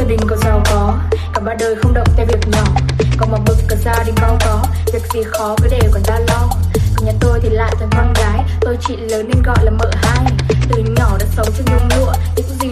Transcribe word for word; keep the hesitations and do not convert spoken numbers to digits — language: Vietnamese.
đình cậu giàu có, cả ba đời không động tay việc nhỏ. Cậu mà bực cả gia đình con có, việc gì khó cứ để còn ta lo. Còn nhà tôi thì lại thành con gái, tôi chị lớn nên gọi là mợ hai. Từ nhỏ đã sống trong nhung lụa, những gì